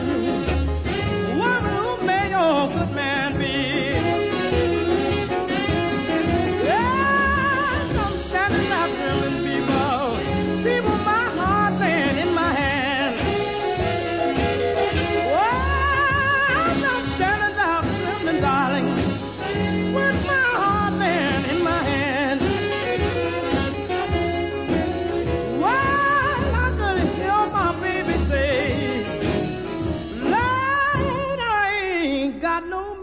Woman, who may your good man be? Yes, I'm standing out telling people, my heart laying in my hand. Well, I'm standing out telling, darling, with my heart laying in my hand. Well, I could hear my baby say, Lord, I ain't got no